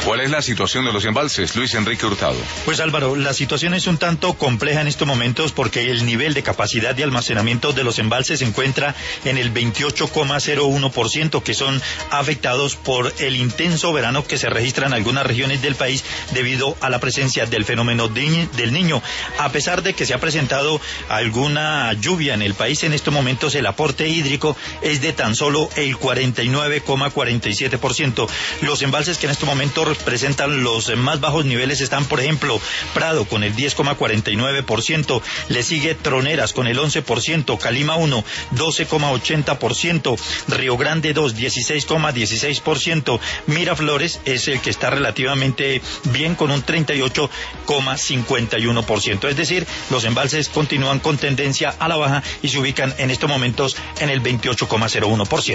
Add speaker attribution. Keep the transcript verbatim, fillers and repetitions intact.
Speaker 1: ¿Cuál es la situación de los embalses, Luis Enrique Hurtado?
Speaker 2: Pues Álvaro, la situación es un tanto compleja en estos momentos porque el nivel de capacidad de almacenamiento de los embalses se encuentra en el veintiocho coma cero uno por ciento, que son afectados por el intenso verano que se registra en algunas regiones del país debido a la presencia del fenómeno del Niño. A pesar de que se ha presentado alguna lluvia en el país, en estos momentos el aporte hídrico es de tan solo el cuarenta y nueve coma cuarenta y siete por ciento. Los embalses que en estos momentos presentan los más bajos niveles están, por ejemplo, Prado con el diez coma cuarenta y nueve por ciento, le sigue Troneras con el once por ciento, Calima uno, doce coma ochenta por ciento, Río Grande dos, dieciséis coma dieciséis por ciento, Miraflores es el que está relativamente bien con un treinta y ocho coma cincuenta y uno por ciento. Es decir, los embalses continúan con tendencia a la baja y se ubican en estos momentos en el veintiocho coma cero uno por ciento.